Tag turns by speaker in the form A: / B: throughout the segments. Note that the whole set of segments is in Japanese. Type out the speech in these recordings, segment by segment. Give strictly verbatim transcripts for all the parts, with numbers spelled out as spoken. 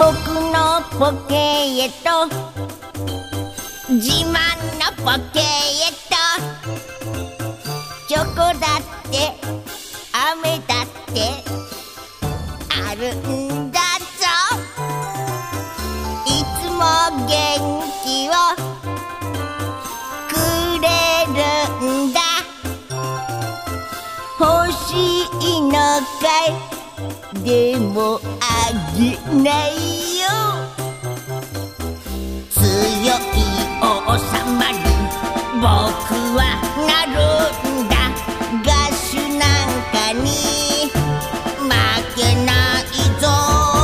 A: 僕のポケット、自慢のポケット、チョコだって飴だってあるんだぞ。いつも元気をくれるんだ。欲しいのかい、でもあげないよ。強い王様に僕はなるんだ。ガッシュなんかに負けないぞ。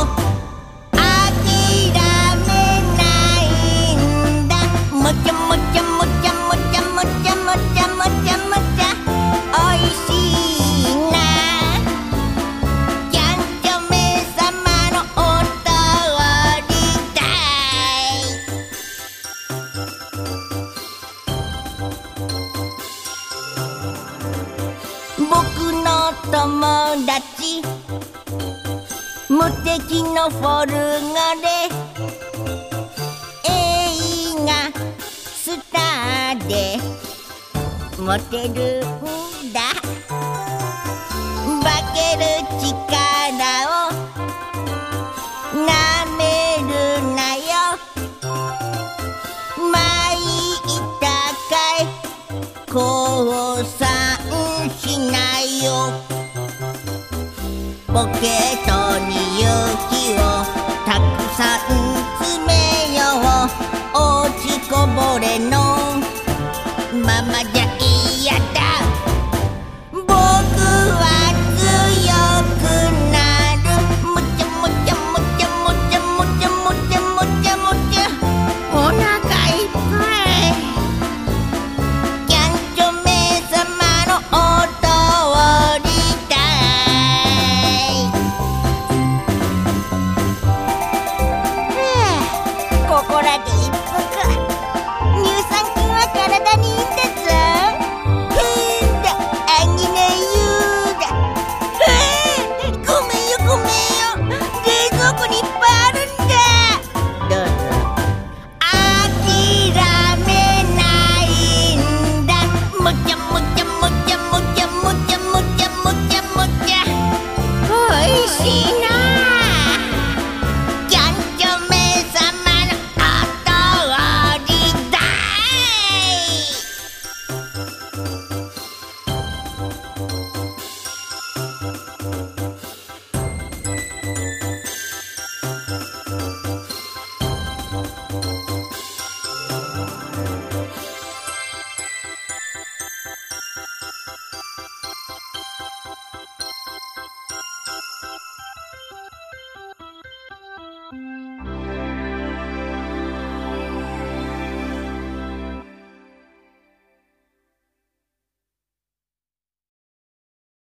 A: 諦めないんだ。もちゃもちゃもちゃもちゃもちゃもちゃもちゃもちゃおいしいな。キャンチョメ様のお通りだい。僕の友達、無敵のフォルゴで映画スターでモテるんだ。化ける力をなめるなよ。まいったかい、降参しないよ。ポケットに勇気をたくさん詰めよう。落ちこぼれのままじゃ嫌だ。僕は強くなる。もちゃもちゃもちゃもちゃもちゃもちゃもちゃもちゃおなかいっぱい。キャンチョメ様のお通りだい。はあ、ここらで一服。乳酸菌は体にいいんだぞ。